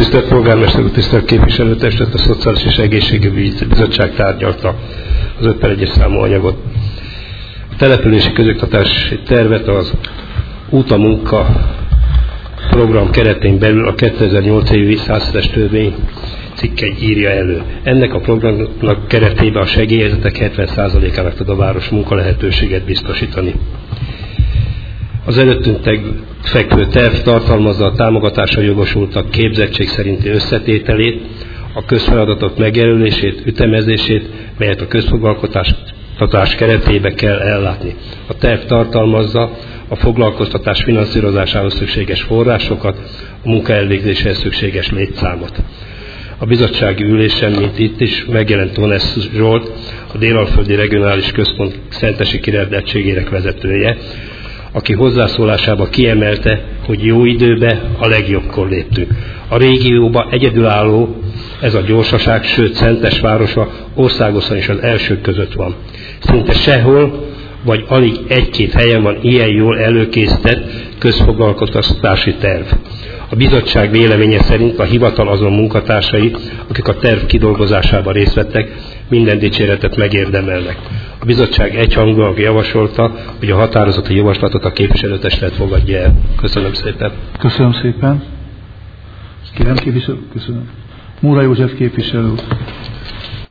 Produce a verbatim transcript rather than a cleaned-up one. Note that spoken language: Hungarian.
Tisztelt Polgármester úr, tisztelt Képviselőtestület, a Szociális és Egészségügyi Bizottság tárgyalta az öt per egyes számú anyagot. A települési közoktatási tervet az Út a munka program keretén belül a kétezer-nyolc évi százhetes törvény cikke írja elő. Ennek a programnak keretében a segélyhelyzetek hetven százalékának tud a város munkalehetőséget biztosítani. Az előttünk fekvő terv tartalmazza a támogatásra jogosultak képzettség szerinti összetételét, a közfeladatok megjelölését, ütemezését, melyet a közfoglalkoztatás keretébe kell ellátni. A terv tartalmazza a foglalkoztatás finanszírozásához szükséges forrásokat, a munka elvégzéséhez szükséges létszámot. A bizottsági ülésen, mint itt is, megjelent Tonesz Zsolt, a Dél-Alföldi Regionális Központ szentesi kirendeltségének vezetője, aki hozzászólásában kiemelte, hogy jó időbe, a legjobbkor léptünk. A régióban egyedülálló ez a gyorsaság, sőt Szentes városa országosan is az elsők között van. Szinte sehol, vagy alig egy-két helyen van ilyen jól előkészített közfoglalkoztatási terv. A bizottság véleménye szerint a hivatal azon munkatársai, akik a terv kidolgozásában részt vettek, minden dicséretet megérdemelnek. A bizottság egyhangúan javasolta, hogy a határozati javaslatot a képviselőtestület fogadja el. Köszönöm szépen. Köszönöm szépen. Kérem képviselő, köszönöm. Múra József képviselő.